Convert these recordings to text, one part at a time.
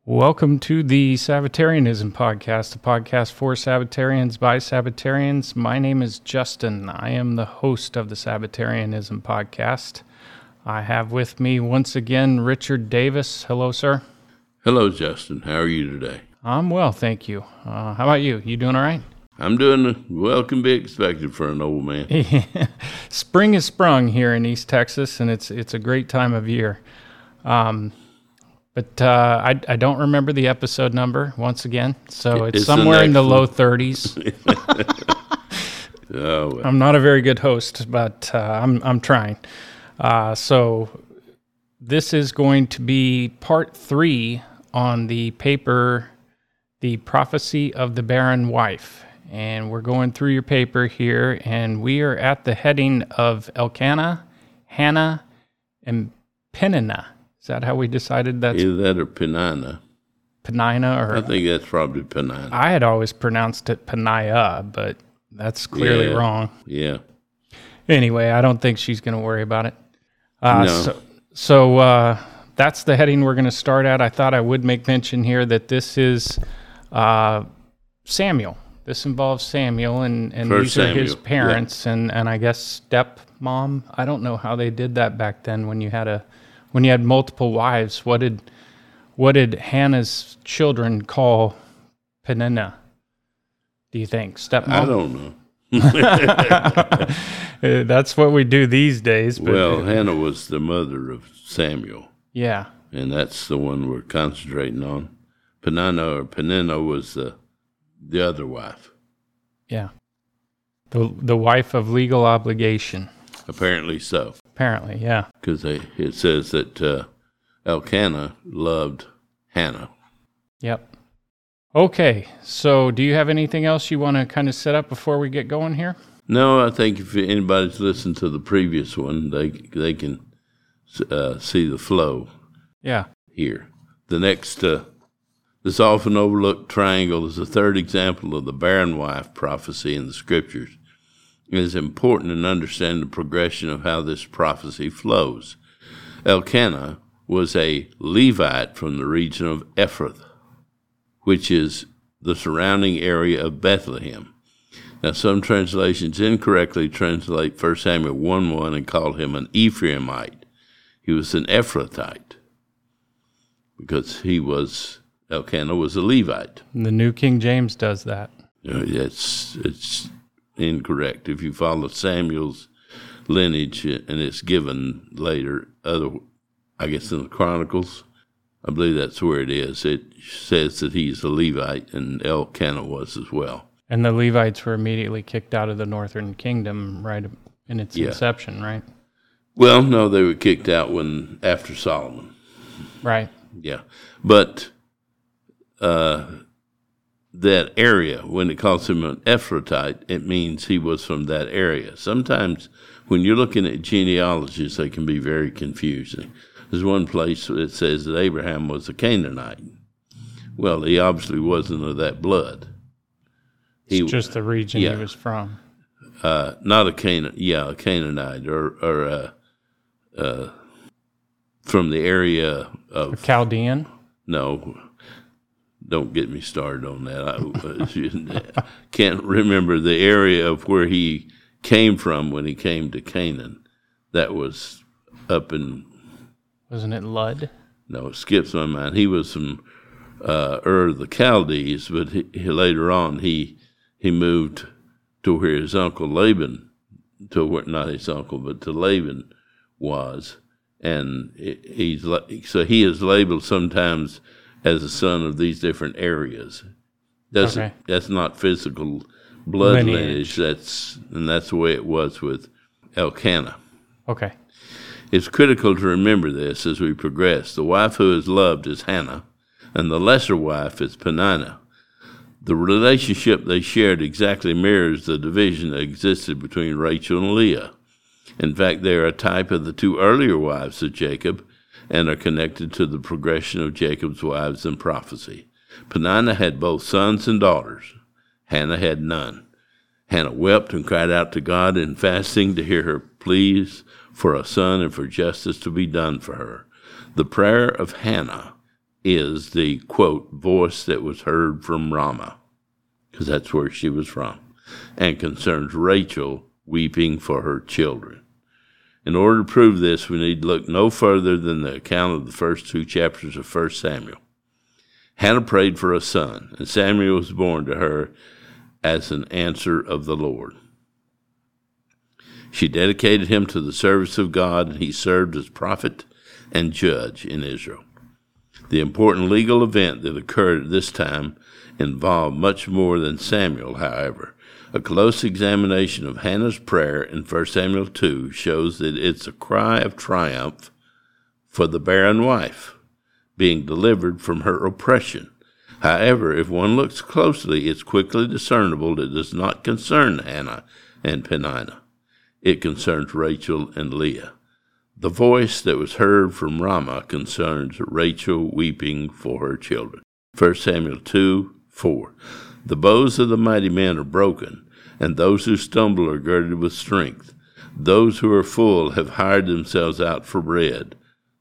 Welcome to the Sabbatarianism Podcast, a podcast for Sabbatarians by Sabbatarians. My name is Justin. I am the host of the Sabbatarianism Podcast. I have with me once again Richard Davis. Hello, sir. Hello, Justin. How are you today? I'm well, thank you. How about you? You doing all right? I'm doing well, can be expected for an old man. Spring is sprung here in East Texas, and it's a great time of year. But I don't remember the episode number once again, so it's somewhere in the low 30s. Oh, well. I'm not a very good host, but I'm trying. So this is going to be part 3 on the paper, The Prophecy of the Barren Wife. And we're going through your paper here, and we are at the heading of Elkanah, Hannah, and Peninnah. Is that how we decided that's Either that or Penina. Penina? Or I think that's probably Penina. I had always pronounced it Peniah, but that's clearly wrong. Yeah. Anyway, I don't think she's going to worry about it. No. So that's the heading we're going to start at. I thought I would make mention here that this is Samuel. This involves Samuel, and these are his parents, and I guess stepmom. I don't know how they did that back then when you had multiple wives. What did Hannah's children call Peninnah? Do you think stepmom? I don't know. That's what we do these days. But, well, Hannah was the mother of Samuel. Yeah. And that's the one we're concentrating on. Penina was the other wife. Yeah. The wife of legal obligation. Apparently so. Apparently, yeah. Because it says that Elkanah loved Hannah. Yep. Okay, so do you have anything else you want to kind of set up before we get going here? No, I think if anybody's listened to the previous one, they can see the flow. Yeah. Here. The next, this often overlooked triangle is the third example of the barren wife prophecy in the Scriptures. It is important in understanding the progression of how this prophecy flows. Elkanah was a Levite from the region of Ephrath, which is the surrounding area of Bethlehem. Now, some translations incorrectly translate 1 Samuel 1:1 and call him an Ephraimite. He was an Ephrathite because Elkanah was a Levite. The New King James does that. It's incorrect. If you follow Samuel's lineage, and it's given later, I guess in the Chronicles, I believe that's where it is. It says that he's a Levite, and Elkanah was as well. And the Levites were immediately kicked out of the northern kingdom right in its inception, right? Well, no, they were kicked out after Solomon. Right. Yeah. But that area, when it calls him an Ephrathite, it means he was from that area. Sometimes when you're looking at genealogies, they can be very confusing. There's one place that says that Abraham was a Canaanite. Well, he obviously wasn't of that blood. It's just the region he was from. Not a Canaanite, or from the area of... A Chaldean? No, don't get me started on that. I can't remember the area of where he came from when he came to Canaan. That was up in... Wasn't it Lud? No, it skips my mind. He was from Ur of the Chaldees, but later on he moved to where his uncle Laban, not his uncle, but to Laban was. And he is labeled sometimes as a son of these different areas. That's not physical blood lineage. That's the way it was with Elkanah. Okay. It's critical to remember this as we progress. The wife who is loved is Hannah, and the lesser wife is Peninnah. The relationship they shared exactly mirrors the division that existed between Rachel and Leah. In fact, they are a type of the two earlier wives of Jacob and are connected to the progression of Jacob's wives in prophecy. Peninnah had both sons and daughters. Hannah had none. Hannah wept and cried out to God in fasting to hear her pleas for a son and for justice to be done for her. The prayer of Hannah is the, quote, voice that was heard from Ramah, because that's where she was from, and concerns Rachel weeping for her children. In order to prove this, we need to look no further than the account of the first 2 chapters of 1 Samuel. Hannah prayed for a son, and Samuel was born to her as an answer of the Lord. She dedicated him to the service of God, and he served as prophet and judge in Israel. The important legal event that occurred at this time involved much more than Samuel, however. A close examination of Hannah's prayer in 1 Samuel 2 shows that it's a cry of triumph for the barren wife being delivered from her oppression. However, if one looks closely, it's quickly discernible that it does not concern Hannah and Peninnah. It concerns Rachel and Leah. The voice that was heard from Ramah concerns Rachel weeping for her children. 1 Samuel 2:4. The bows of the mighty men are broken, and those who stumble are girded with strength. Those who are full have hired themselves out for bread,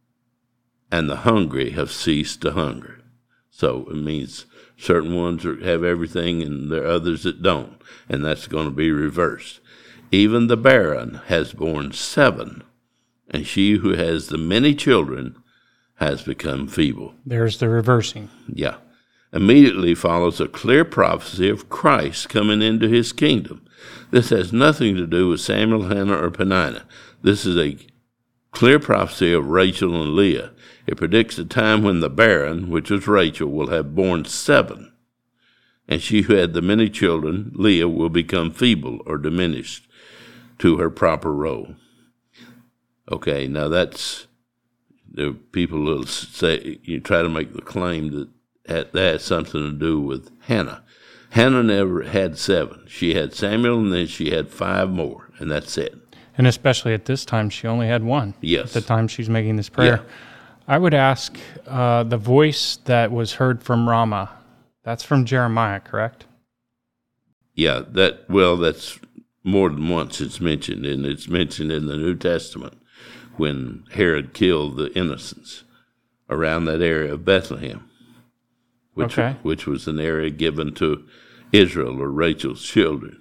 and the hungry have ceased to hunger. So it means certain ones have everything, and there are others that don't, and that's going to be reversed. Even the barren has borne 7, and she who has the many children has become feeble. There's the reversing. Yeah. Immediately follows a clear prophecy of Christ coming into his kingdom. This has nothing to do with Samuel, Hannah, or Peninnah. This is a clear prophecy of Rachel and Leah. It predicts a time when the barren, which was Rachel, will have borne 7, and she who had the many children, Leah, will become feeble or diminished to her proper role. Okay, now that's, the people will say, you try to make the claim that has something to do with Hannah. Hannah never had 7. She had Samuel, and then she had 5 more, and that's it. And especially at this time, she only had 1. Yes. At the time she's making this prayer. Yeah. I would ask, the voice that was heard from Ramah, that's from Jeremiah, correct? Yeah, that's more than once it's mentioned, and it's mentioned in the New Testament when Herod killed the innocents around that area of Bethlehem, which was an area given to Israel or Rachel's children.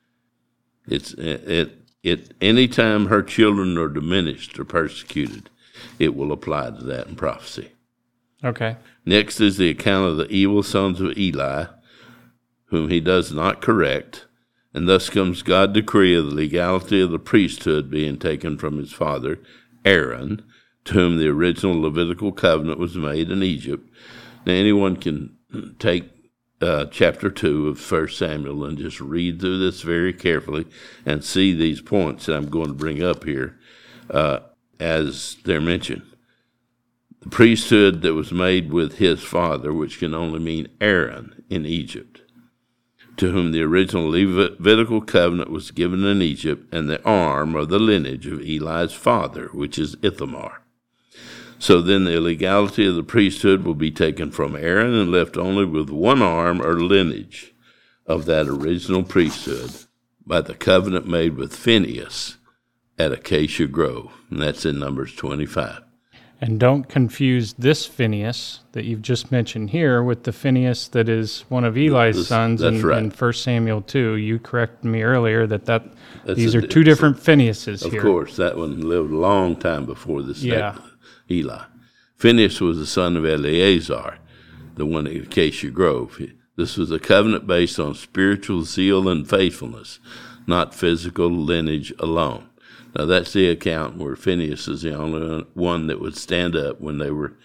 Any time her children are diminished or persecuted, it will apply to that in prophecy. Okay. Next is the account of the evil sons of Eli, whom he does not correct, and thus comes God's decree of the legality of the priesthood being taken from his father, Aaron, to whom the original Levitical covenant was made in Egypt. Now, anyone can take chapter 2 of 1 Samuel and just read through this very carefully and see these points that I'm going to bring up here as they're mentioned. The priesthood that was made with his father, which can only mean Aaron in Egypt, to whom the original Levitical covenant was given in Egypt, and the arm or the lineage of Eli's father, which is Ithamar. So then the legality of the priesthood will be taken from Aaron and left only with one arm or lineage of that original priesthood by the covenant made with Phinehas at Acacia Grove, and that's in Numbers 25. And don't confuse this Phinehas that you've just mentioned here with the Phinehas that is one of Eli's sons in 1 Samuel 2. You corrected me earlier that these are 2 different Phinehas's here. Of course, that one lived a long time before this Eli. Phinehas was the son of Eleazar, the one at Acacia Grove. This was a covenant based on spiritual zeal and faithfulness, not physical lineage alone. Now, that's the account where Phinehas is the only one that would stand up when they were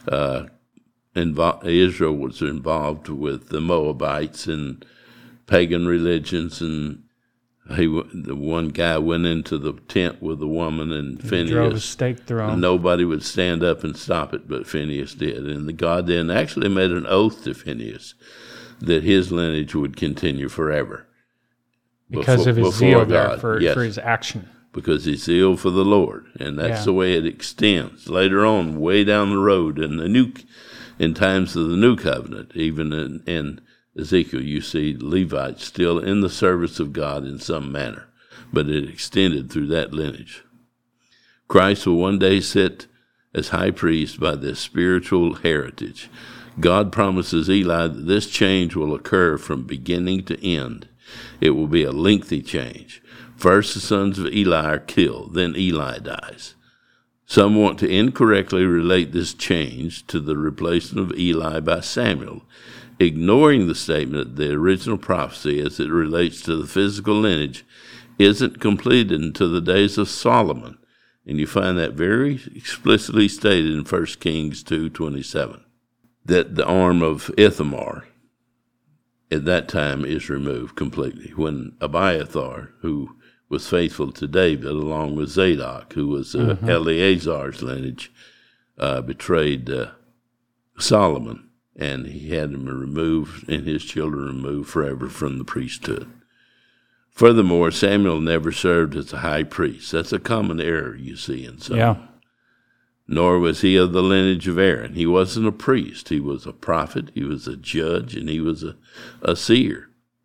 Israel was involved with the Moabites and pagan religions, and the one guy went into the tent with the woman, and Phinehas drove a stake through him. Nobody would stand up and stop it, but Phinehas did. And God then actually made an oath to Phinehas that his lineage would continue forever. Because of his zeal there for his action. Because he's zeal for the Lord, and that's the way it extends. Later on, way down the road, in times of the New Covenant, even in Ezekiel, you see Levites still in the service of God in some manner, but it extended through that lineage. Christ will one day sit as high priest by this spiritual heritage. God promises Eli that this change will occur from beginning to end. It will be a lengthy change. First, the sons of Eli are killed, then Eli dies. Some want to incorrectly relate this change to the replacement of Eli by Samuel, ignoring the statement that the original prophecy as it relates to the physical lineage isn't completed until the days of Solomon. And you find that very explicitly stated in 1 Kings 2:27, that the arm of Ithamar at that time is removed completely. When Abiathar, who was faithful to David, along with Zadok, who was Eleazar's lineage, betrayed Solomon, and he had him removed and his children removed forever from the priesthood. Furthermore, Samuel never served as a high priest. That's a common error you see in some. Yeah. Nor was he of the lineage of Aaron. He wasn't a priest. He was a prophet, he was a judge, and he was a seer.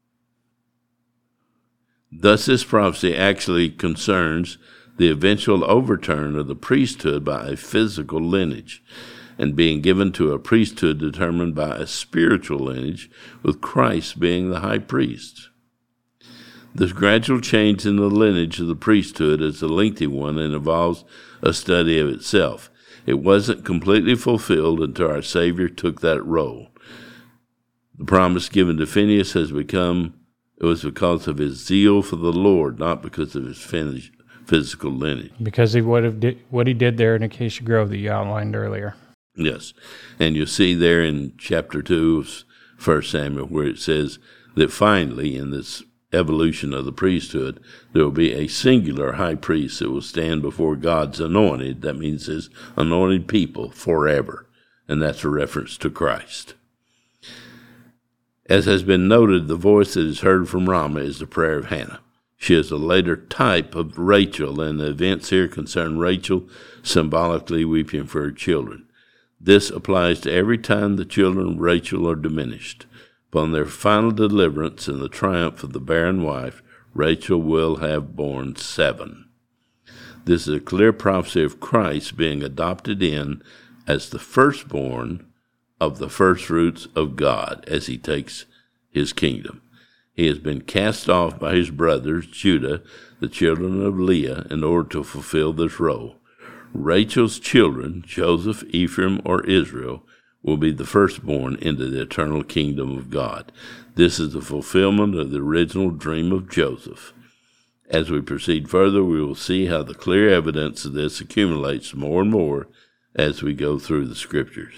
Thus, this prophecy actually concerns the eventual overturn of the priesthood by a physical lineage and being given to a priesthood determined by a spiritual lineage, with Christ being the high priest. This gradual change in the lineage of the priesthood is a lengthy one and involves a study of itself. It wasn't completely fulfilled until our Savior took that role. The promise given to Phinehas it was because of his zeal for the Lord, not because of his physical lineage. Because he would have what he did there in Acacia Grove that you outlined earlier. Yes. And you see there in chapter 2 of 1 Samuel where it says that finally in this evolution of the priesthood, there will be a singular high priest that will stand before God's anointed. That means his anointed people forever. And that's a reference to Christ. As has been noted, the voice that is heard from Ramah is the prayer of Hannah. She is a later type of Rachel, and the events here concern Rachel symbolically weeping for her children. This applies to every time the children of Rachel are diminished. Upon their final deliverance and the triumph of the barren wife, Rachel will have borne 7. This is a clear prophecy of Christ being adopted in as the firstborn of the firstfruits of God as he takes his kingdom. He has been cast off by his brothers, Judah, the children of Leah, in order to fulfill this role. Rachel's children, Joseph, Ephraim, or Israel, will be the firstborn into the eternal kingdom of God. This is the fulfillment of the original dream of Joseph. As we proceed further, we will see how the clear evidence of this accumulates more and more as we go through the scriptures.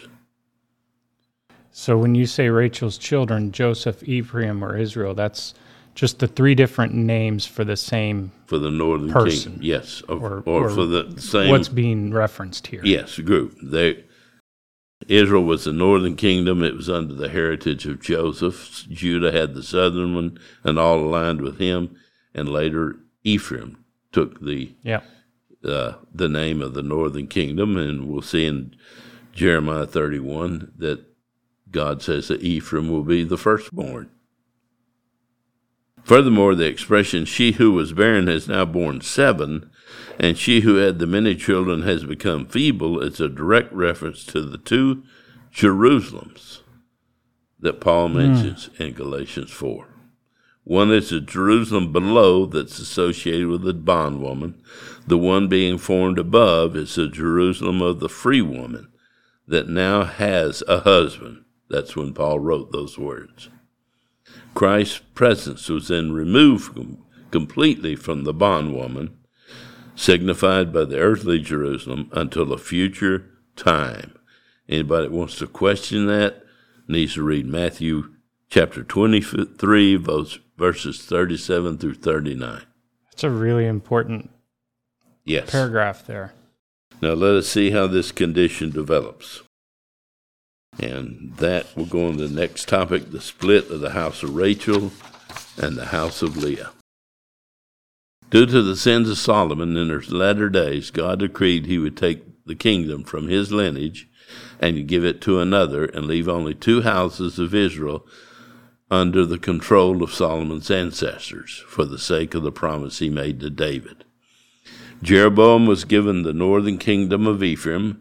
So when you say Rachel's children, Joseph, Ephraim, or Israel, that's just the 3 different names for the same for the northern person. Kingdom, yes, or for the same. What's being referenced here? Yes, group. Israel was the northern kingdom. It was under the heritage of Joseph. Judah had the southern one, and all aligned with him. And later, Ephraim took the name of the northern kingdom. And we'll see in Jeremiah 31 that God says that Ephraim will be the firstborn. Furthermore, the expression, she who was barren has now borne 7, and she who had the many children has become feeble, is a direct reference to the 2 Jerusalems that Paul mentions in Galatians 4. One is the Jerusalem below that's associated with the bondwoman. The one being formed above is the Jerusalem of the free woman that now has a husband. That's when Paul wrote those words. Christ's presence was then removed completely from the bondwoman, signified by the earthly Jerusalem, until a future time. Anybody that wants to question that needs to read Matthew chapter 23, verses 37 through 39. That's a really important paragraph there. Now let us see how this condition develops. And that will go on to the next topic, the split of the house of Rachel and the house of Leah. Due to the sins of Solomon in his latter days, God decreed he would take the kingdom from his lineage and give it to another and leave only 2 houses of Israel under the control of Solomon's ancestors for the sake of the promise he made to David. Jeroboam was given the northern kingdom of Ephraim,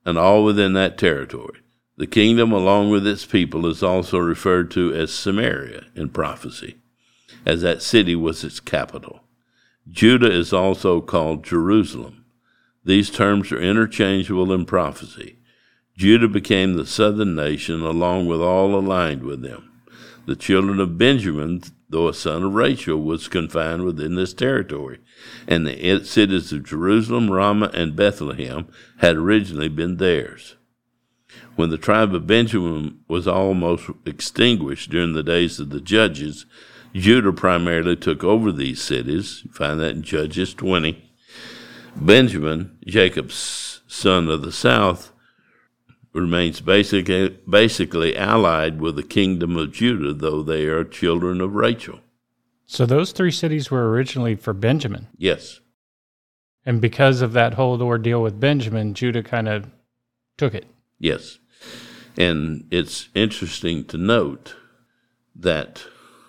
and all within that territory. The kingdom, along with its people, is also referred to as Samaria in prophecy, as that city was its capital. Judah is also called Jerusalem. These terms are interchangeable in prophecy. Judah became the southern nation, along with all aligned with them. The children of Benjamin, though a son of Rachel, was confined within this territory, and the cities of Jerusalem, Ramah, and Bethlehem had originally been theirs. When the tribe of Benjamin was almost extinguished during the days of the judges, Judah primarily took over these cities. You find that in Judges 20. Benjamin, Jacob's son of the south, remains basically allied with the kingdom of Judah, though they are children of Rachel. So those 3 cities were originally for Benjamin. Yes. And because of that whole ordeal with Benjamin, Judah kind of took it. Yes. And it's interesting to note that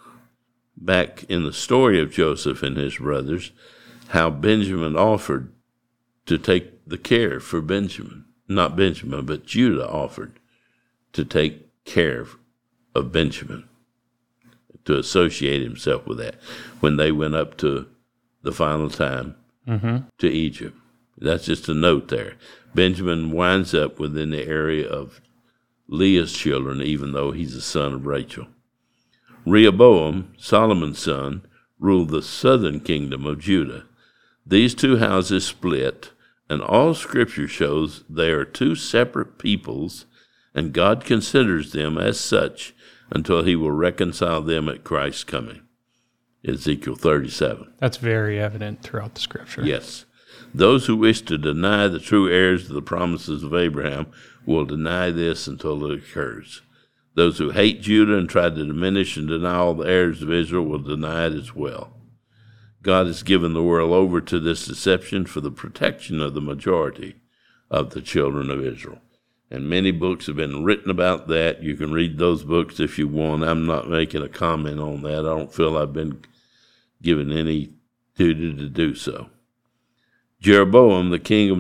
back in the story of Joseph and his brothers, how Benjamin offered to take the care for Benjamin. Not Benjamin, but Judah offered to take care of Benjamin, to associate himself with that when they went up to the final time to Egypt. That's just a note there. Benjamin winds up within the area of Leah's children, even though he's a son of Rachel. Rehoboam, Solomon's son, ruled the southern kingdom of Judah. These 2 houses split, and all Scripture shows they are 2 separate peoples, and God considers them as such until he will reconcile them at Christ's coming. Ezekiel 37. That's very evident throughout the Scripture. Yes. Those who wish to deny the true heirs of the promises of Abraham will deny this until it occurs. Those who hate Judah and try to diminish and deny all the heirs of Israel will deny it as well. God has given the world over to this deception for the protection of the majority of the children of Israel. And many books have been written about that. You can read those books if you want. I'm not making a comment on that. I don't feel I've been given any duty to do so. Jeroboam, the king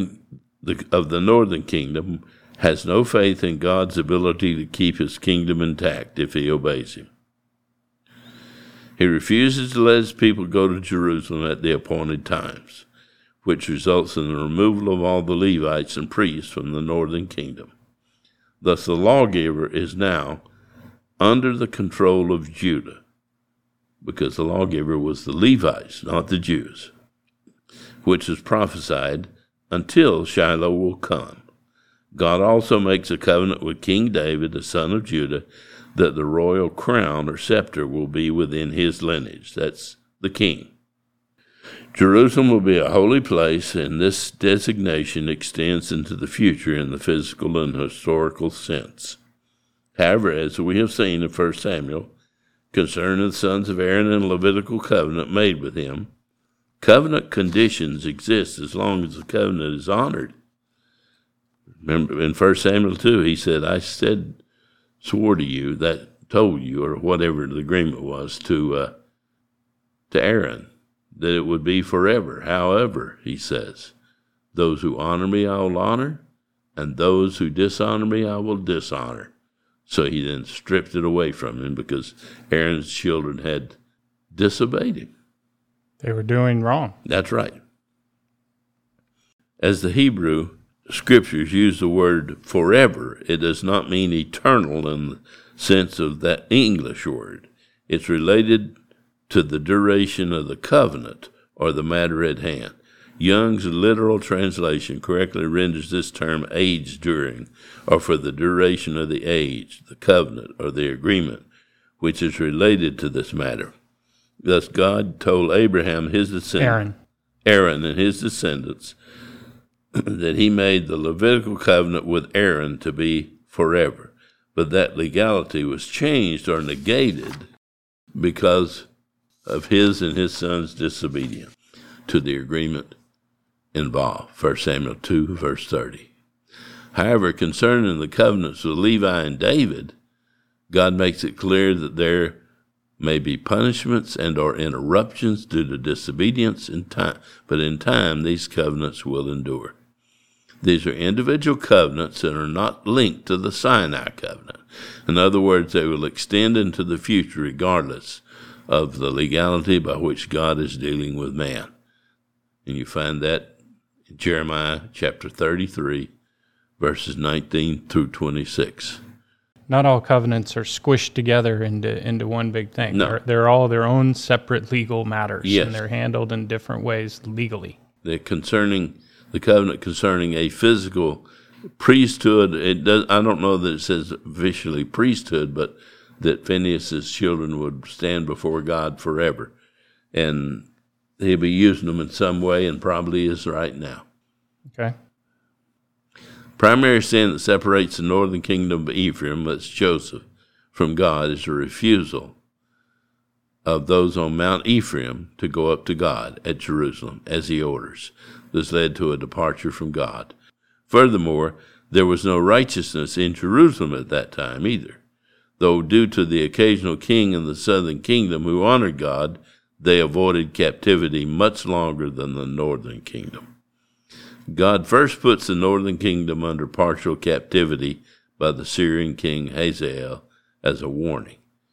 of the northern kingdom, has no faith in God's ability to keep his kingdom intact if he obeys him. He refuses to let his people go to Jerusalem at the appointed times, which results in the removal of all the Levites and priests from the northern kingdom. Thus the lawgiver is now under the control of Judah, because the lawgiver was the Levites, not the Jews, which is prophesied until Shiloh will come. God also makes a covenant with King David, the son of Judah, that the royal crown or scepter will be within his lineage. That's the king. Jerusalem will be a holy place, and this designation extends into the future in the physical and historical sense. However, as we have seen in 1 Samuel, concerning the sons of Aaron and the Levitical covenant made with him, covenant conditions exist as long as the covenant is honored. Remember, in 1 Samuel 2, he said, I swore to you, that told you, or whatever the agreement was, to Aaron, that it would be forever. However, he says, those who honor me I will honor, and those who dishonor me I will dishonor. So he then stripped it away from him because Aaron's children had disobeyed him. They were doing wrong. That's right. As the Hebrew Scriptures use the word forever, it does not mean eternal in the sense of that English word. It's related to the duration of the covenant or the matter at hand. Young's literal translation correctly renders this term age during, or for the duration of the age, the covenant, or the agreement, which is related to this matter. Thus God told Abraham, his descendants, Aaron and his descendants, that he made the Levitical covenant with Aaron to be forever. But that legality was changed or negated because of his and his son's disobedience to the agreement involved. 1 Samuel 2, verse 30. However, concerning the covenants of Levi and David, God makes it clear that there may be punishments and or interruptions due to disobedience in time, but in time these covenants will endure. These are individual covenants that are not linked to the Sinai covenant. In other words, they will extend into the future regardless of the legality by which God is dealing with man. And you find that in Jeremiah chapter 33, verses 19 through 26. Not all covenants are squished together into one big thing. No. They're all their own separate legal matters, Yes. and they're handled in different ways legally. The covenant concerning a physical priesthood. I don't know that it says officially priesthood, but that Phinehas's children would stand before God forever, and he'll be using them in some way, and probably is right now. Okay. Primary sin that separates the northern kingdom of Ephraim, that's Joseph, from God is a refusal of those on Mount Ephraim to go up to God at Jerusalem as he orders. This led to a departure from God. Furthermore, there was no righteousness in Jerusalem at that time either, though due to the occasional king in the southern kingdom who honored God, they avoided captivity much longer than the northern kingdom. God first puts the northern kingdom under partial captivity by the Syrian king Hazael as a warning.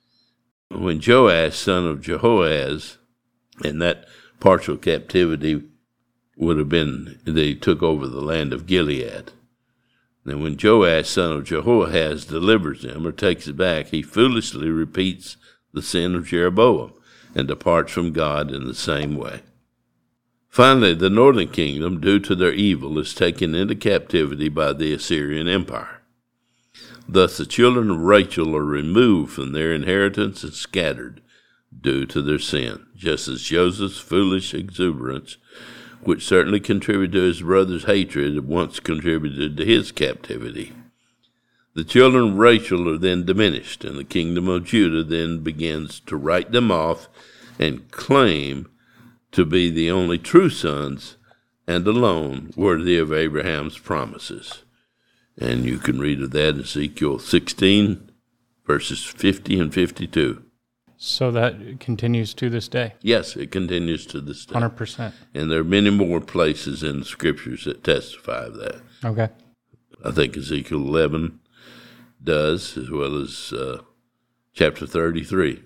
When Joash, son of Jehoahaz, and that partial captivity would have been, they took over the land of Gilead. And when Joash, son of Jehoahaz, delivers them or takes it back, he foolishly repeats the sin of Jeroboam and departs from God in the same way. Finally, the northern kingdom, due to their evil, is taken into captivity by the Assyrian Empire. Thus, the children of Rachel are removed from their inheritance and scattered due to their sin, just as Joseph's foolish exuberance, which certainly contributed to his brother's hatred, once contributed to his captivity. The children of Rachel are then diminished, and the kingdom of Judah then begins to write them off and claim to be the only true sons and alone worthy of Abraham's promises. And you can read of that in Ezekiel 16, verses 50 and 52. So that continues to this day. Yes, it continues to this day. 100%. And there are many more places in the scriptures that testify of that. Okay. I think Ezekiel 11 does, as well as chapter 33.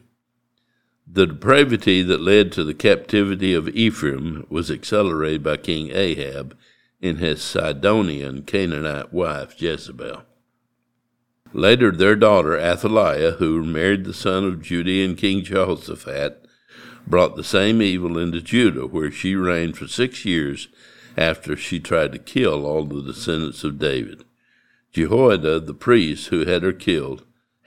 The depravity that led to the captivity of Ephraim was accelerated by King Ahab and his Sidonian Canaanite wife Jezebel. Later, their daughter Athaliah, who married the son of Judean King Jehoshaphat, brought the same evil into Judah, where she reigned for 6 years after she tried to kill all the descendants of David. Jehoiada, the priest who had her killed,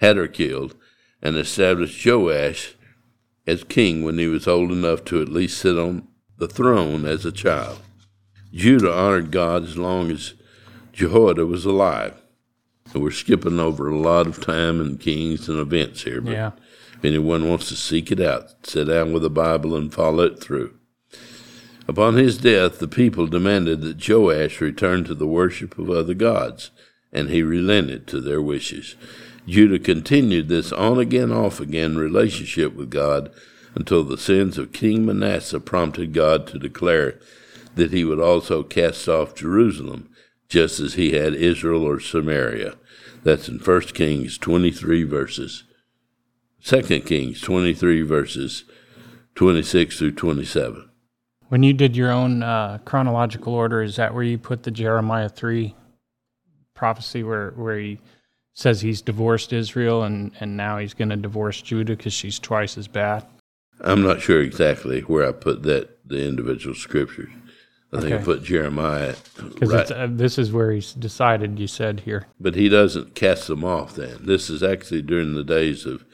and established Joash as king when he was old enough to at least sit on the throne as a child. Judah honored God as long as Jehoiada was alive. And we're skipping over a lot of time and kings and events here, but if anyone wants to seek it out, sit down with the Bible and follow it through. Upon his death, the people demanded that Joash return to the worship of other gods, and he relented to their wishes. Judah continued this on-again, off-again relationship with God until the sins of King Manasseh prompted God to declare that he would also cast off Jerusalem, just as he had Israel or Samaria. That's in 1 Kings 23 verses, 2 Kings 23 verses 26 through 27. When you did your own chronological order, is that where you put the Jeremiah 3 prophecy where he says he's divorced Israel and now he's going to divorce Judah because she's twice as bad? I'm not sure exactly where I put the individual scriptures. I think I put Jeremiah. Because this is where he's decided, you said here. But he doesn't cast them off then. This is actually during the days of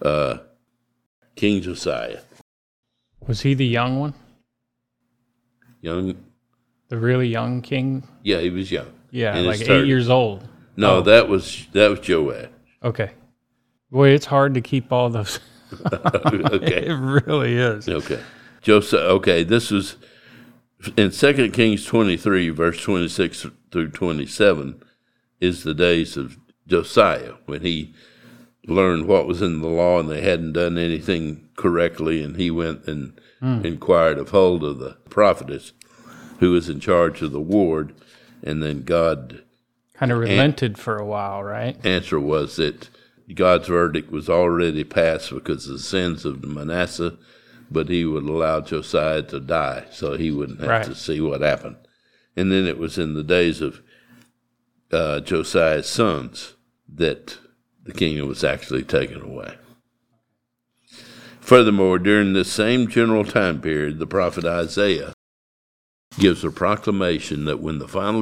King Josiah. Was he the young one? Young? The really young king? Yeah, he was young. Yeah, like 8 years old. No, that was Joash. Okay. Boy, it's hard to keep all those. Okay. It really is. Okay. This was in 2 Kings 23, verse 26 through 27, is the days of Josiah, when he learned what was in the law and they hadn't done anything correctly, and he went and inquired of Huldah, the prophetess, who was in charge of the ward, And then God kind of relented for a while, right? Answer was that God's verdict was already passed because of the sins of Manasseh, but he would allow Josiah to die so he wouldn't have to see what happened. And then it was in the days of Josiah's sons that the kingdom was actually taken away. Furthermore, during this same general time period, the prophet Isaiah gives a proclamation that when the final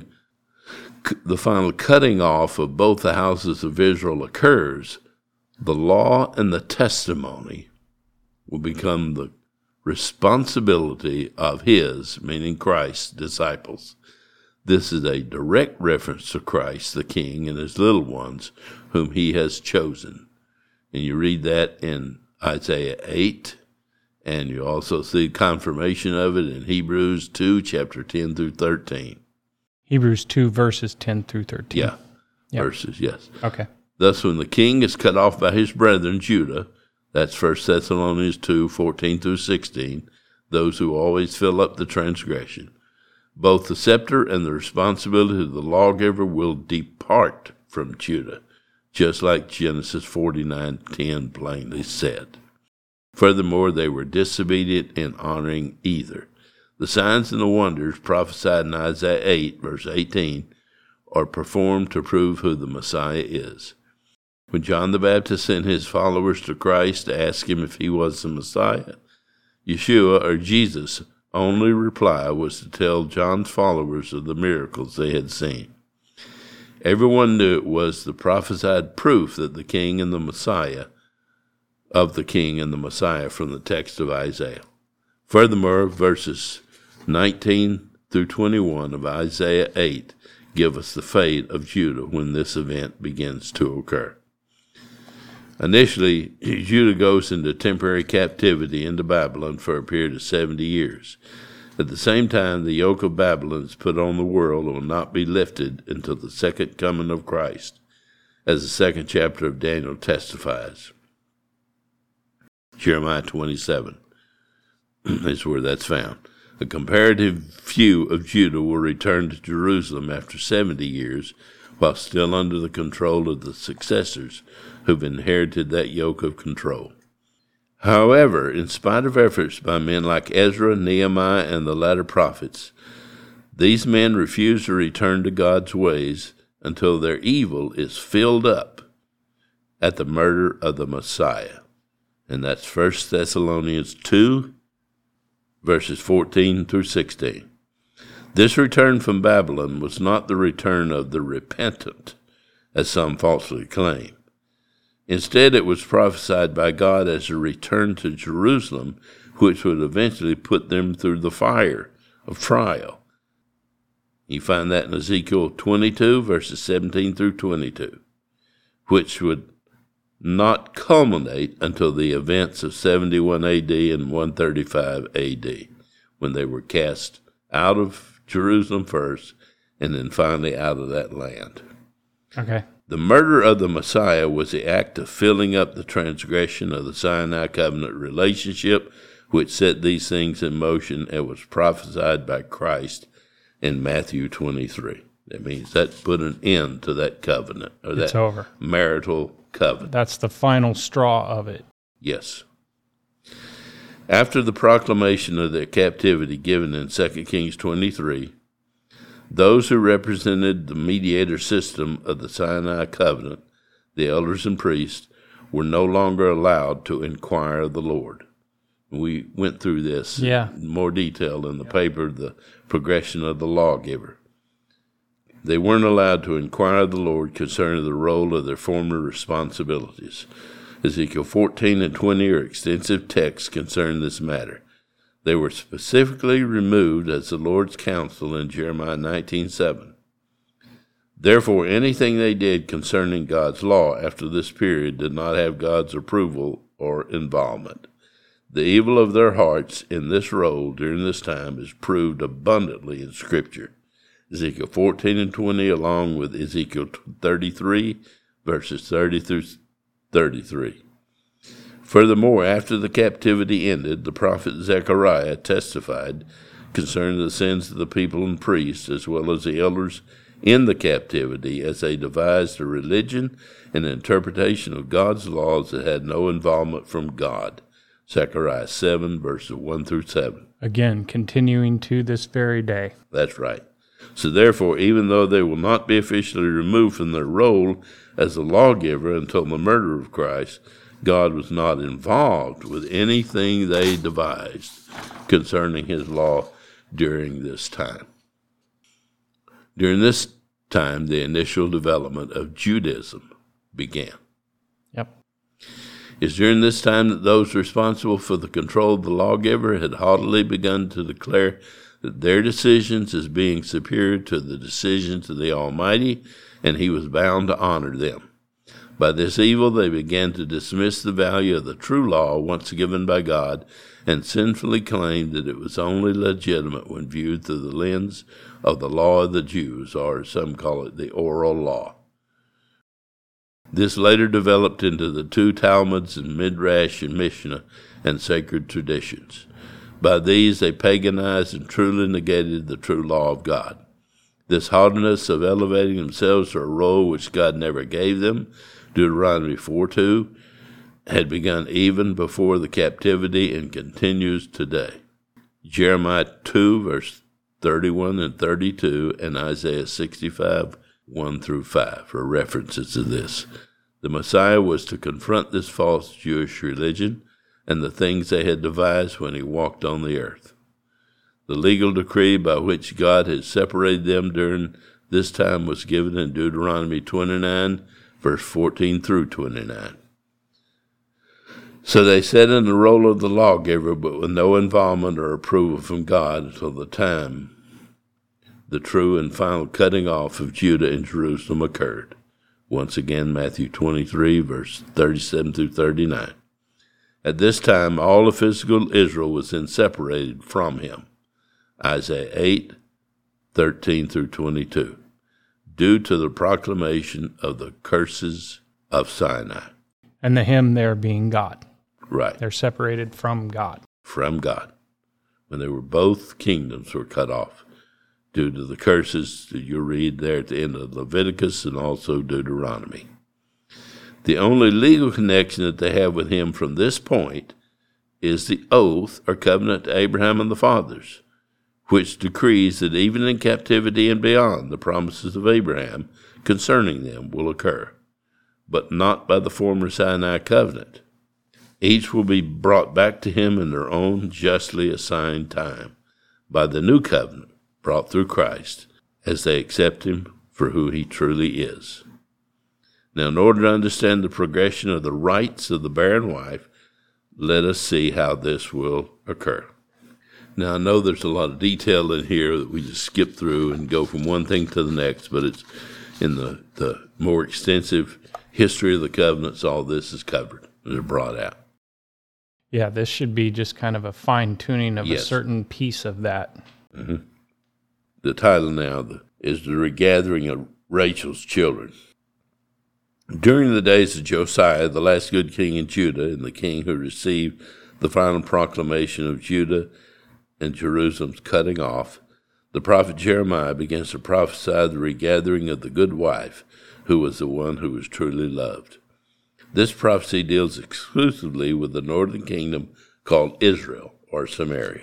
cutting off of both the houses of Israel occurs, the law and the testimony will become the responsibility of his, meaning Christ's, disciples. This is a direct reference to Christ, the King, and his little ones, whom he has chosen. And you read that in Isaiah 8, and you also see confirmation of it in Hebrews 2, chapter 10 through 13. Hebrews 2, verses 10 through 13. Yeah, yep. Verses, yes. Okay. Thus, when the king is cut off by his brethren, Judah, that's 1 Thessalonians 2, 14 through 16, those who always fill up the transgression, both the scepter and the responsibility of the lawgiver will depart from Judah, just like Genesis 49:10 plainly said. Furthermore, they were disobedient in honoring either. The signs and the wonders prophesied in Isaiah 8, verse 18, are performed to prove who the Messiah is. When John the Baptist sent his followers to Christ to ask him if he was the Messiah, Yeshua, or Jesus' only reply was to tell John's followers of the miracles they had seen. Everyone knew it was the prophesied proof that the King and the Messiah, of the King and the Messiah from the text of Isaiah. Furthermore, verses 19 through 21 of Isaiah 8 give us the fate of Judah when this event begins to occur. Initially, Judah goes into temporary captivity into Babylon for a period of 70 years. At the same time, the yoke of Babylon is put on the world and will not be lifted until the second coming of Christ, as the second chapter of Daniel testifies. Jeremiah 27 is where that's found. A comparative few of Judah will return to Jerusalem after 70 years, while still under the control of the successors who've inherited that yoke of control. However, in spite of efforts by men like Ezra, Nehemiah, and the latter prophets, these men refuse to return to God's ways until their evil is filled up at the murder of the Messiah. And that's 1 Thessalonians 2, verses 14 through 16. This return from Babylon was not the return of the repentant, as some falsely claim. Instead, it was prophesied by God as a return to Jerusalem, which would eventually put them through the fire of trial. You find that in Ezekiel 22, verses 17 through 22, which would not culminate until the events of 71 AD and 135 AD, when they were cast out of Jerusalem first, and then finally out of that land. Okay. The murder of the Messiah was the act of filling up the transgression of the Sinai covenant relationship, which set these things in motion and was prophesied by Christ in Matthew 23. That means that put an end to that covenant, or it's that over. Marital covenant. That's the final straw of it. Yes. After the proclamation of their captivity given in 2 Kings 23, those who represented the mediator system of the Sinai covenant, the elders and priests, were no longer allowed to inquire of the Lord. We went through this in more detail in the paper, The Progression of the Lawgiver. They weren't allowed to inquire of the Lord concerning the role of their former responsibilities. Ezekiel 14 and 20 are extensive texts concerning this matter. They were specifically removed as the Lord's counsel in Jeremiah 19:7. Therefore, anything they did concerning God's law after this period did not have God's approval or involvement. The evil of their hearts in this role during this time is proved abundantly in Scripture. Ezekiel 14 and 20, along with Ezekiel 33, verses 30 through 33. Furthermore, after the captivity ended, the prophet Zechariah testified concerning the sins of the people and priests, as well as the elders in the captivity, as they devised a religion and interpretation of God's laws that had no involvement from God. Zechariah 7, verses 1 through 7. Again, continuing to this very day. That's right. So therefore, even though they will not be officially removed from their role as a lawgiver until the murder of Christ, God was not involved with anything they devised concerning his law during this time. During this time, the initial development of Judaism began. Yep. It's during this time that those responsible for the control of the lawgiver had haughtily begun to declare that their decisions as being superior to the decisions of the Almighty, and he was bound to honor them. By this evil they began to dismiss the value of the true law once given by God, and sinfully claimed that it was only legitimate when viewed through the lens of the law of the Jews, or as some call it, the oral law. This later developed into the two Talmuds and Midrash and Mishnah and sacred traditions. By these they paganized and truly negated the true law of God. This haughtiness of elevating themselves to a role which God never gave them, Deuteronomy 4:2, had begun even before the captivity and continues today. Jeremiah 2, verse 31 and 32, and Isaiah 65, 1 through 5 are references to this. The Messiah was to confront this false Jewish religion and the things they had devised when he walked on the earth. The legal decree by which God had separated them during this time was given in Deuteronomy 29, verse 14 through 29. So they sat in the role of the lawgiver, but with no involvement or approval from God until the time the true and final cutting off of Judah and Jerusalem occurred. Once again, Matthew 23, verse 37 through 39. At this time, all of physical Israel was then separated from him. Isaiah 8, 13 through 22. Due to the proclamation of the curses of Sinai. And the him there being God. Right. They're separated from God. From God. When they were both kingdoms were cut off due to the curses that you read there at the end of Leviticus and also Deuteronomy. The only legal connection that they have with him from this point is the oath or covenant to Abraham and the fathers, which decrees that even in captivity and beyond, the promises of Abraham concerning them will occur, but not by the former Sinai covenant. Each will be brought back to him in their own justly assigned time, by the new covenant brought through Christ, as they accept him for who he truly is. Now, in order to understand the progression of the rights of the barren wife, let us see how this will occur. Now, I know there's a lot of detail in here that we just skip through and go from one thing to the next, but it's in the more extensive history of the covenants, all this is covered and they're brought out. Yeah, this should be just kind of a fine-tuning of Yes. a certain piece of that. Mm-hmm. The title now is The Regathering of Rachel's Children. During the days of Josiah, the last good king in Judah, and the king who received the final proclamation of Judah and Jerusalem's cutting off, the prophet Jeremiah begins to prophesy the regathering of the good wife, who was the one who was truly loved. This prophecy deals exclusively with the northern kingdom called Israel, or Samaria.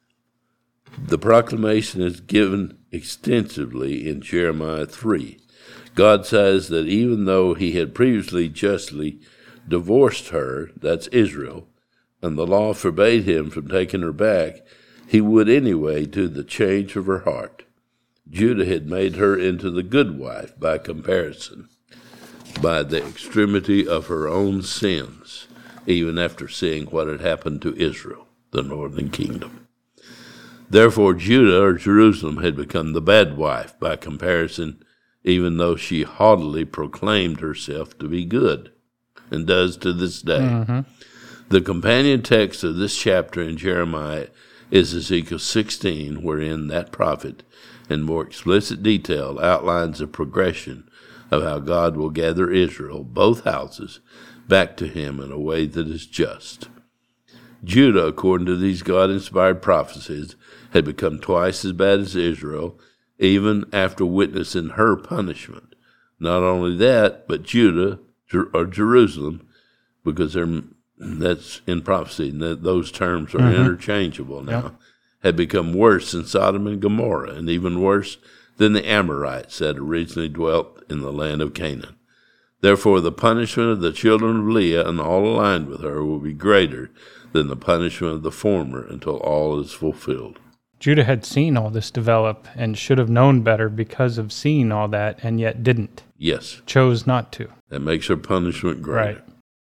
The proclamation is given extensively in Jeremiah 3. God says that even though he had previously justly divorced her, that's Israel, and the law forbade him from taking her back, he would anyway do the change of her heart. Judah had made her into the good wife by comparison, by the extremity of her own sins, even after seeing what had happened to Israel, the northern kingdom. Therefore, Judah, or Jerusalem, had become the bad wife by comparison, even though she haughtily proclaimed herself to be good, and does to this day. Mm-hmm. The companion text of this chapter in Jeremiah is Ezekiel 16, wherein that prophet, in more explicit detail, outlines the progression of how God will gather Israel, both houses, back to him in a way that is just. Judah, according to these God-inspired prophecies, had become twice as bad as Israel, even after witnessing her punishment. Not only that, but Judah, or Jerusalem, because that's in prophecy, and those terms are interchangeable now, had become worse than Sodom and Gomorrah, and even worse than the Amorites that originally dwelt in the land of Canaan. Therefore, the punishment of the children of Leah and all aligned with her will be greater than the punishment of the former until all is fulfilled. Judah had seen all this develop and should have known better because of seeing all that, and yet didn't. Yes. Chose not to. That makes her punishment greater. Right.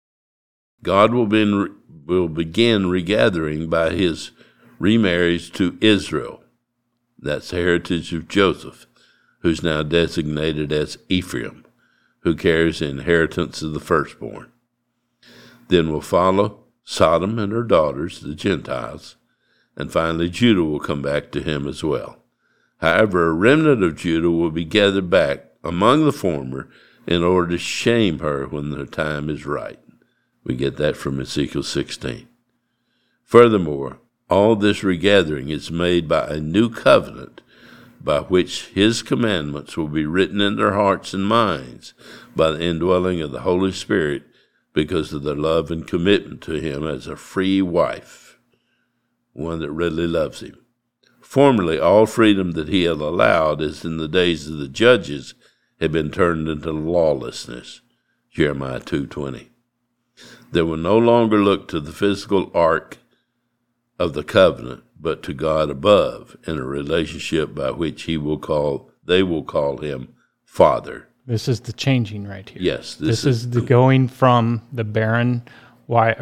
God will begin regathering by his remarriage to Israel. That's the heritage of Joseph, who's now designated as Ephraim, who carries the inheritance of the firstborn. Then will follow Sodom and her daughters, the Gentiles, and finally Judah will come back to him as well. However, a remnant of Judah will be gathered back among the former in order to shame her when the time is right. We get that from Ezekiel 16. Furthermore, all this regathering is made by a new covenant by which his commandments will be written in their hearts and minds by the indwelling of the Holy Spirit because of their love and commitment to him as a free wife, one that really loves him. Formerly, all freedom that he had allowed, as in the days of the judges, had been turned into lawlessness, Jeremiah 2:20. They will no longer look to the physical ark of the covenant, but to God above in a relationship by which they will call him Father. This is the changing right here. Yes. This is the going from the barren wife,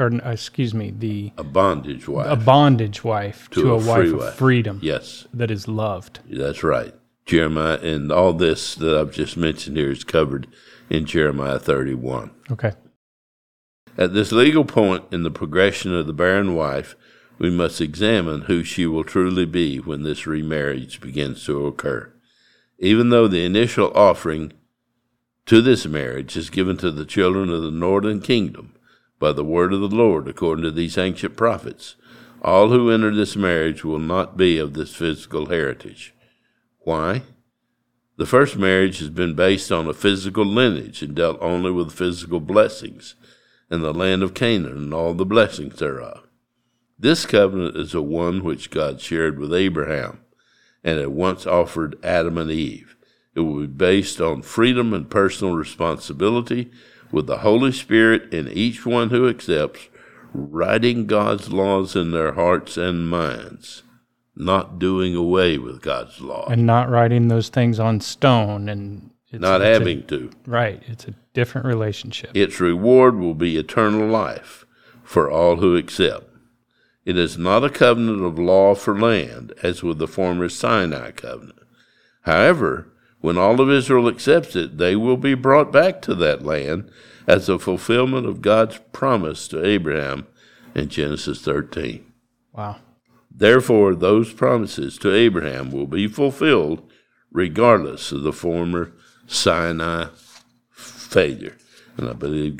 a bondage wife to a wife of freedom. Yes. That is loved. That's right. Jeremiah, and all this that I've just mentioned here is covered in Jeremiah 31. Okay. At this legal point in the progression of the barren wife, we must examine who she will truly be when this remarriage begins to occur. Even though the initial offering to this marriage is given to the children of the northern kingdom by the word of the Lord, according to these ancient prophets, all who enter this marriage will not be of this physical heritage. Why? The first marriage has been based on a physical lineage and dealt only with physical blessings in the land of Canaan and all the blessings thereof. This covenant is the one which God shared with Abraham and had once offered Adam and Eve. It will be based on freedom and personal responsibility, with the Holy Spirit in each one who accepts, writing God's laws in their hearts and minds, not doing away with God's law. And not writing those things on stone. And not having to. Right. It's a different relationship. Its reward will be eternal life for all who accept. It is not a covenant of law for land, as with the former Sinai covenant. However, when all of Israel accepts it, they will be brought back to that land as a fulfillment of God's promise to Abraham in Genesis 13. Wow. Therefore, those promises to Abraham will be fulfilled regardless of the former Sinai failure. And I believe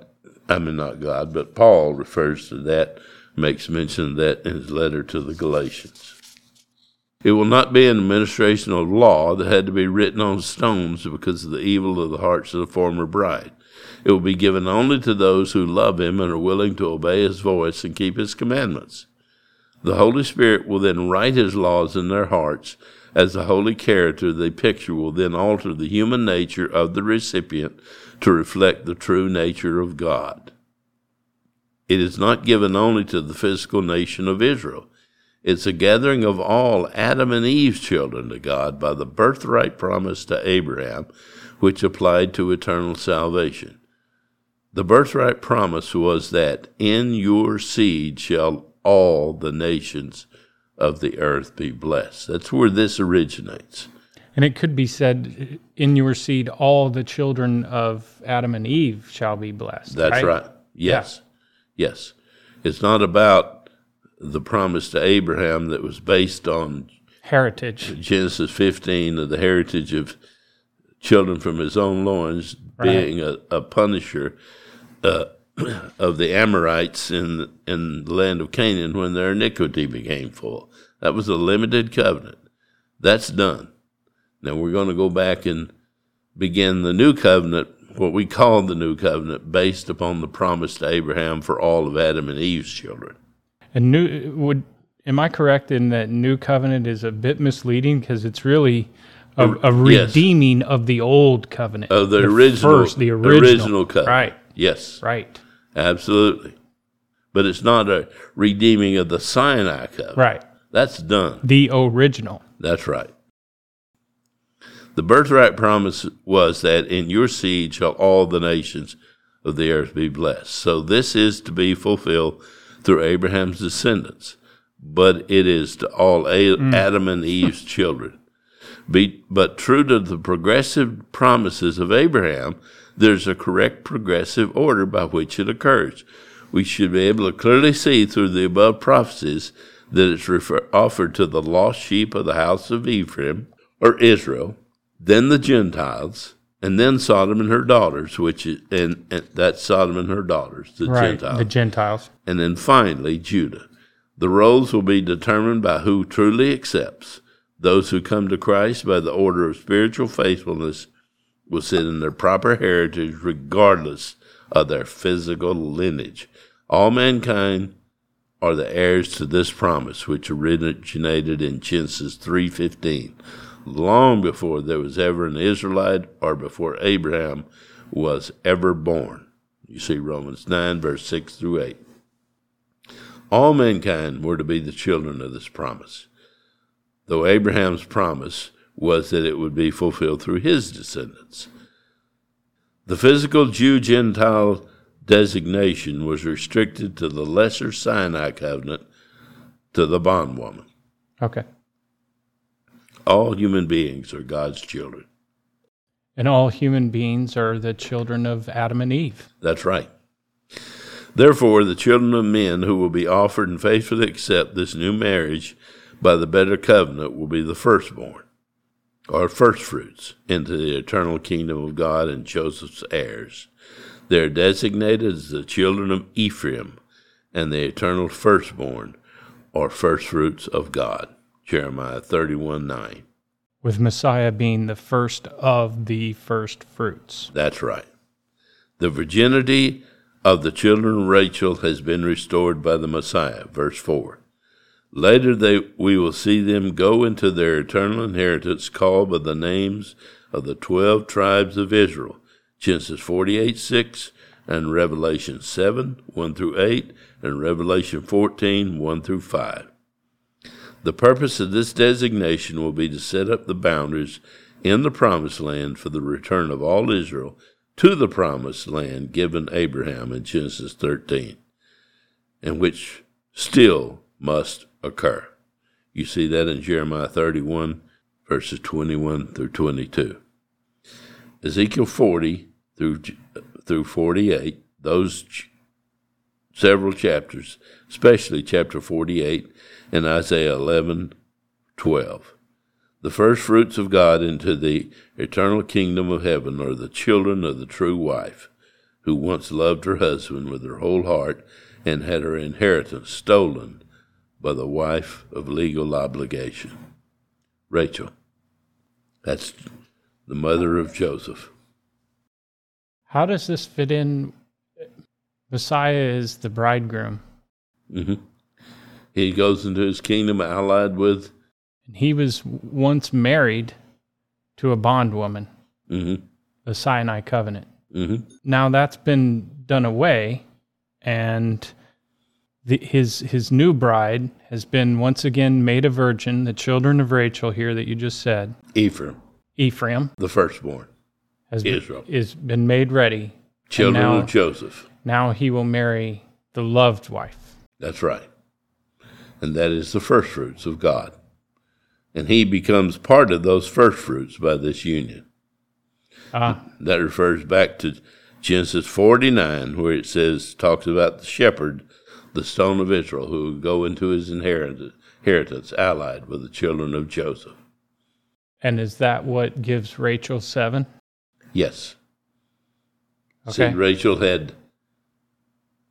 Paul refers to that, makes mention of that in his letter to the Galatians. It will not be an administration of law that had to be written on stones because of the evil of the hearts of the former bride. It will be given only to those who love him and are willing to obey his voice and keep his commandments. The Holy Spirit will then write his laws in their hearts, as the holy character they picture will then alter the human nature of the recipient to reflect the true nature of God. It is not given only to the physical nation of Israel. It's a gathering of all Adam and Eve's children to God by the birthright promise to Abraham, which applied to eternal salvation. The birthright promise was that in your seed shall all the nations of the earth be blessed. That's where this originates. And it could be said, in your seed, all the children of Adam and Eve shall be blessed. That's right. Yes. Yeah. Yes. It's not about the promise to Abraham that was based on heritage. Genesis 15, of the heritage of children from his own loins, being a punisher of the Amorites in the land of Canaan when their iniquity became full. That was a limited covenant. That's done. Now we're going to go back and begin the new covenant, what we call the new covenant, based upon the promise to Abraham for all of Adam and Eve's children. And am I correct in that new covenant is a bit misleading because it's really a redeeming of the old covenant, of the original covenant. Right. Yes. Right. Absolutely. But it's not a redeeming of the Sinai covenant. Right. That's done. The original. That's right. The birthright promise was that in your seed shall all the nations of the earth be blessed. So this is to be fulfilled through Abraham's descendants, but it is to all Adam and Eve's children. But true to the progressive promises of Abraham, there's a correct progressive order by which it occurs. We should be able to clearly see through the above prophecies that it's offered to the lost sheep of the house of Ephraim, or Israel, then the Gentiles, and then Sodom and her daughters, and that's Sodom and her daughters, the Gentiles. And then finally, Judah. The roles will be determined by who truly accepts. Those who come to Christ by the order of spiritual faithfulness will sit in their proper heritage regardless of their physical lineage. All mankind are the heirs to this promise, which originated in Genesis 3:15, long before there was ever an Israelite or before Abraham was ever born. You see Romans 9, verse 6 through 8. All mankind were to be the children of this promise, though Abraham's promise was that it would be fulfilled through his descendants. The physical Jew-Gentile designation was restricted to the lesser Sinai covenant to the bondwoman. Okay. All human beings are God's children. And all human beings are the children of Adam and Eve. That's right. Therefore, the children of men who will be offered and faithfully accept this new marriage by the better covenant will be the firstborn, or firstfruits, into the eternal kingdom of God and Joseph's heirs. They are designated as the children of Ephraim and the eternal firstborn, or firstfruits of God. Jeremiah 31:9. With Messiah being the first of the first fruits. That's right. The virginity of the children of Rachel has been restored by the Messiah. Verse 4. Later we will see them go into their eternal inheritance called by the names of the 12 tribes of Israel. Genesis 48:6 and Revelation 7, 1 through 8, and Revelation 14, 1 through 5. The purpose of this designation will be to set up the boundaries in the promised land for the return of all Israel to the promised land given Abraham in Genesis 13, and which still must occur. You see that in Jeremiah 31, verses 21 through 22. Ezekiel 40 through 48, those several chapters, especially chapter 48, and Isaiah 11:12. The first fruits of God into the eternal kingdom of heaven are the children of the true wife, who once loved her husband with her whole heart and had her inheritance stolen by the wife of legal obligation. Rachel. That's the mother of Joseph. How does this fit in? Messiah is the bridegroom. Mm-hmm. He goes into his kingdom allied with... He was once married to a bondwoman, mm-hmm. the Sinai covenant. Mm-hmm. Now that's been done away, and his new bride has been once again made a virgin, the children of Rachel here that you just said. Ephraim. The firstborn. Israel. Has been made ready. Children of Joseph. Now he will marry the loved wife. That's right. And that is the first fruits of God. And he becomes part of those first fruits by this union. That refers back to Genesis 49, where it talks about the shepherd, the stone of Israel, who will go into his inheritance allied with the children of Joseph. And is that what gives Rachel 7? Yes. Okay. See, Rachel had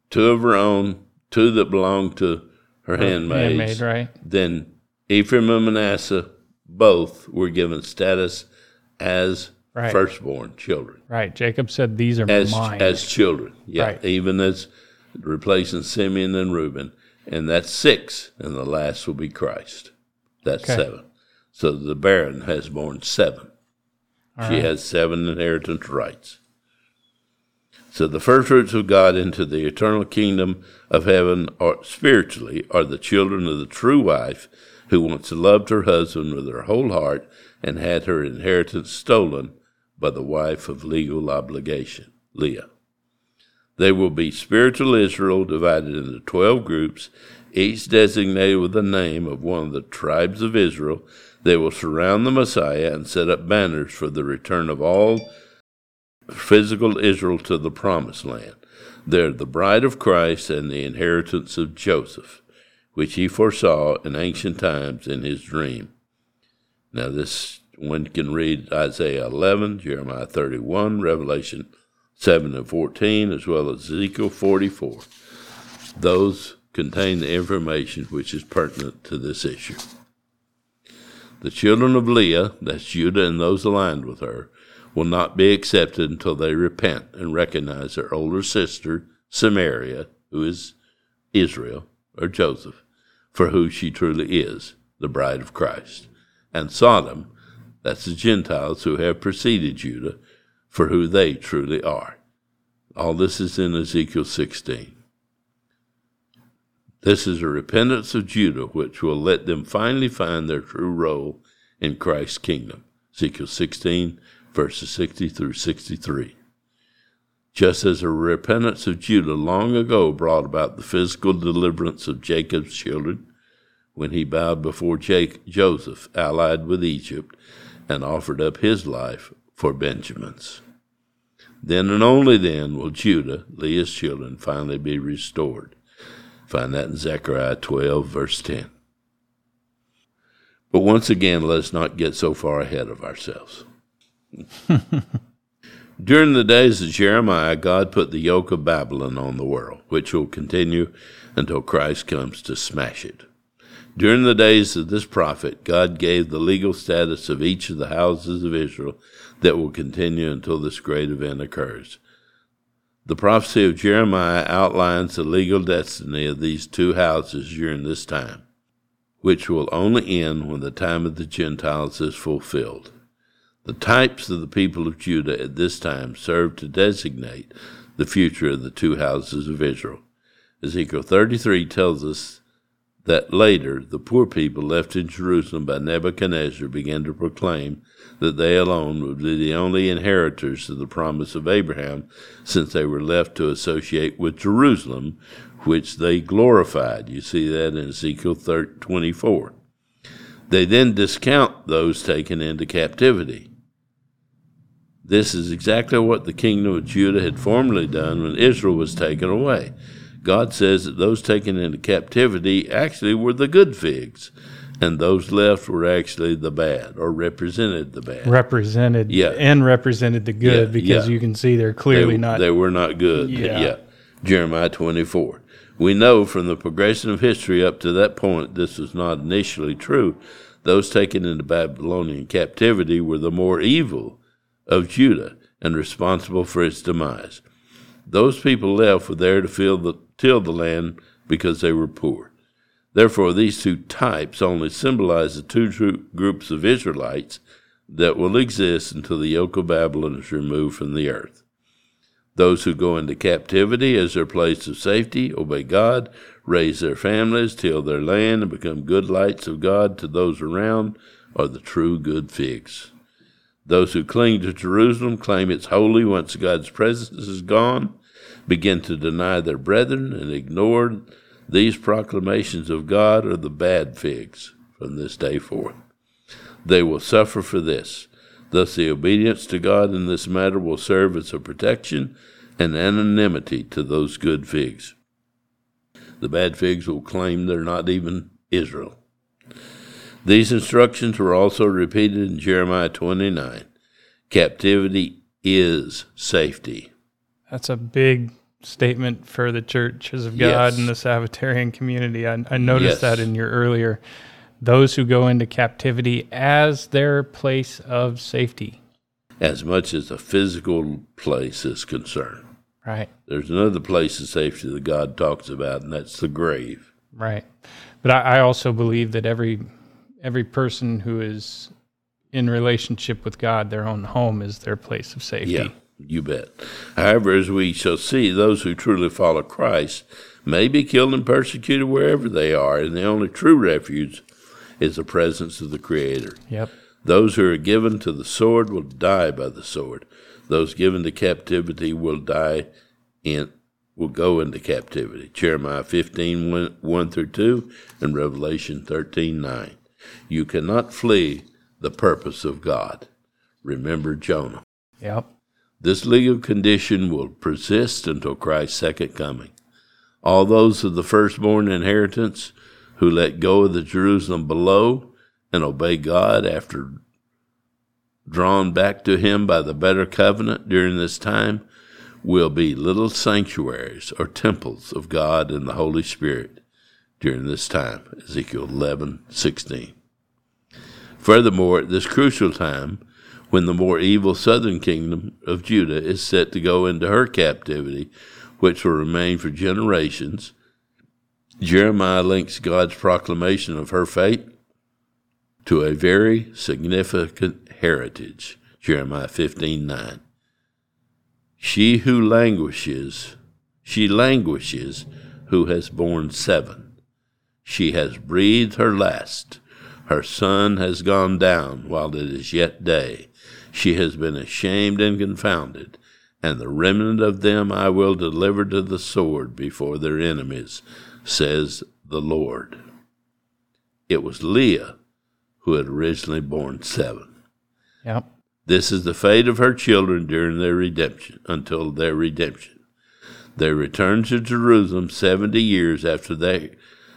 two of her own, two that belonged to her handmaids. Right. Then Ephraim and Manasseh both were given status as firstborn children. Right. Jacob said, these are mine. As children, yeah. Right. Even as replacing Simeon and Reuben. And that's 6, and the last will be Christ. That's 7. So the barren has borne 7. She has 7 inheritance rights. So the first fruits of God into the eternal kingdom of heaven spiritually are the children of the true wife who once loved her husband with her whole heart and had her inheritance stolen by the wife of legal obligation, Leah. They will be spiritual Israel divided into 12 groups, each designated with the name of one of the tribes of Israel. They will surround the Messiah and set up banners for the return of all physical Israel to the promised land. They're the bride of Christ and the inheritance of Joseph, which he foresaw in ancient times in his dream. Now this one can read Isaiah 11, Jeremiah 31, Revelation 7 and 14, as well as Ezekiel 44. Those contain the information which is pertinent to this issue. The children of Leah, that's Judah and those aligned with her, will not be accepted until they repent and recognize their older sister, Samaria, who is Israel, or Joseph, for who she truly is, the bride of Christ, and Sodom, that's the Gentiles who have preceded Judah, for who they truly are. All this is in Ezekiel 16. This is a repentance of Judah, which will let them finally find their true role in Christ's kingdom. Ezekiel 16, verses 60 through 63. Just as a repentance of Judah long ago brought about the physical deliverance of Jacob's children, when he bowed before Joseph, allied with Egypt, and offered up his life for Benjamin's. Then and only then will Judah, Leah's children, finally be restored. Find that in Zechariah 12, verse 10. But once again, let's not get so far ahead of ourselves. During the days of Jeremiah, God put the yoke of Babylon on the world, which will continue until Christ comes to smash it. During the days of this prophet, God gave the legal status of each of the houses of Israel that will continue until this great event occurs. The prophecy of Jeremiah outlines the legal destiny of these two houses during this time, which will only end when the time of the Gentiles is fulfilled. The types of the people of Judah at this time serve to designate the future of the two houses of Israel. Ezekiel 33 tells us that later the poor people left in Jerusalem by Nebuchadnezzar began to proclaim that they alone would be the only inheritors of the promise of Abraham, since they were left to associate with Jerusalem, which they glorified. You see that in Ezekiel 24. They then discount those taken into captivity. This is exactly what the kingdom of Judah had formerly done when Israel was taken away. God says that those taken into captivity actually were the good figs, and those left were actually the bad, or represented the bad. Represented the good, because you can see they're clearly not. They were not good. Yeah. Jeremiah 24. We know from the progression of history up to that point this was not initially true. Those taken into Babylonian captivity were the more evil of Judah and responsible for its demise. Those people left were there to till the land because they were poor. Therefore, these two types only symbolize the two groups of Israelites that will exist until the yoke of Babylon is removed from the earth. Those who go into captivity as their place of safety, obey God, raise their families, till their land, and become good lights of God to those around, are the true good figs. Those who cling to Jerusalem, claim it's holy once God's presence is gone, begin to deny their brethren, and ignore these proclamations of God, are the bad figs from this day forth. They will suffer for this. Thus the obedience to God in this matter will serve as a protection and anonymity to those good figs. The bad figs will claim they're not even Israel. These instructions were also repeated in Jeremiah 29. Captivity is safety. That's a big statement for the churches of God and the Sabbatarian community. I noticed that in your earlier, those who go into captivity as their place of safety. As much as the physical place is concerned. Right. There's another place of safety that God talks about, and that's the grave. Right. But I also believe that every person who is in relationship with God, their own home is their place of safety. Yeah, you bet. However, as we shall see, those who truly follow Christ may be killed and persecuted wherever they are, and the only true refuge is the presence of the Creator. Yep. Those who are given to the sword will die by the sword. Those given to captivity will go into captivity. Jeremiah 15, 1 through 2, and Revelation 13, 9. You cannot flee the purpose of God. Remember Jonah. Yep. This legal condition will persist until Christ's second coming. All those of the firstborn inheritance who let go of the Jerusalem below and obey God after drawn back to him by the better covenant during this time will be little sanctuaries or temples of God and the Holy Spirit during this time, Ezekiel 11:16. Furthermore, at this crucial time, when the more evil southern kingdom of Judah is set to go into her captivity, which will remain for generations, Jeremiah links God's proclamation of her fate to a very significant heritage, Jeremiah 15:9. She languishes who has borne 7. She has breathed her last. Her sun has gone down while it is yet day. She has been ashamed and confounded, and the remnant of them I will deliver to the sword before their enemies, says the Lord. It was Leah who had originally borne 7. Yep. This is the fate of her children during their redemption, until their redemption. They returned to Jerusalem 70 years after their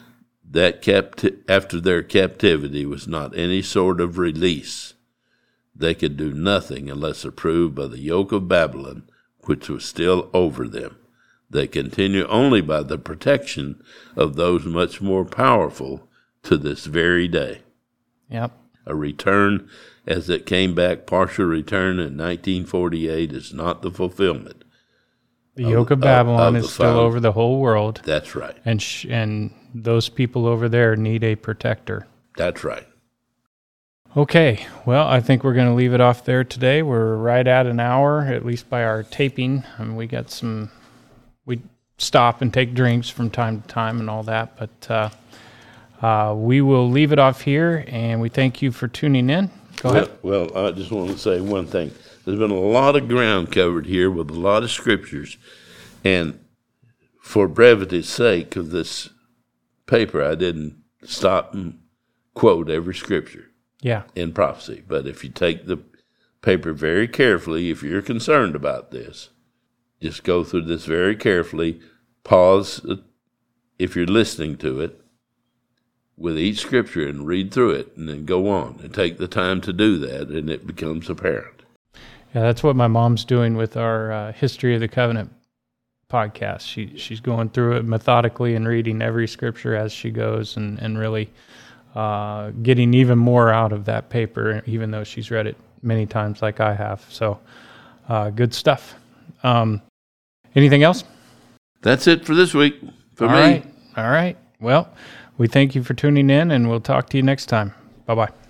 captivity was not any sort of release. They could do nothing unless approved by the yoke of Babylon, which was still over them. They continue only by the protection of those much more powerful to this very day. Yep. A return as it came back, partial return in 1948 is not the fulfillment. The yoke of Babylon is still over the whole world. That's right. And those people over there need a protector. That's right. Okay, well, I think we're going to leave it off there today. We're right at an hour, at least by our taping. I mean, we stop and take drinks from time to time and all that, but we will leave it off here, and we thank you for tuning in. Go ahead. Well, I just want to say one thing. There's been a lot of ground covered here with a lot of scriptures, and for brevity's sake of this paper, I didn't stop and quote every scripture in prophecy. But if you take the paper very carefully, if you're concerned about this, just go through this very carefully, pause if you're listening to it, with each scripture and read through it, and then go on and take the time to do that, and it becomes apparent. Yeah, that's what my mom's doing with our History of the Covenant podcast. She's going through it methodically and reading every scripture as she goes, and really getting even more out of that paper, even though she's read it many times like I have. So good stuff. Anything else? That's it for this week for me. All right. Well, we thank you for tuning in, and we'll talk to you next time. Bye-bye.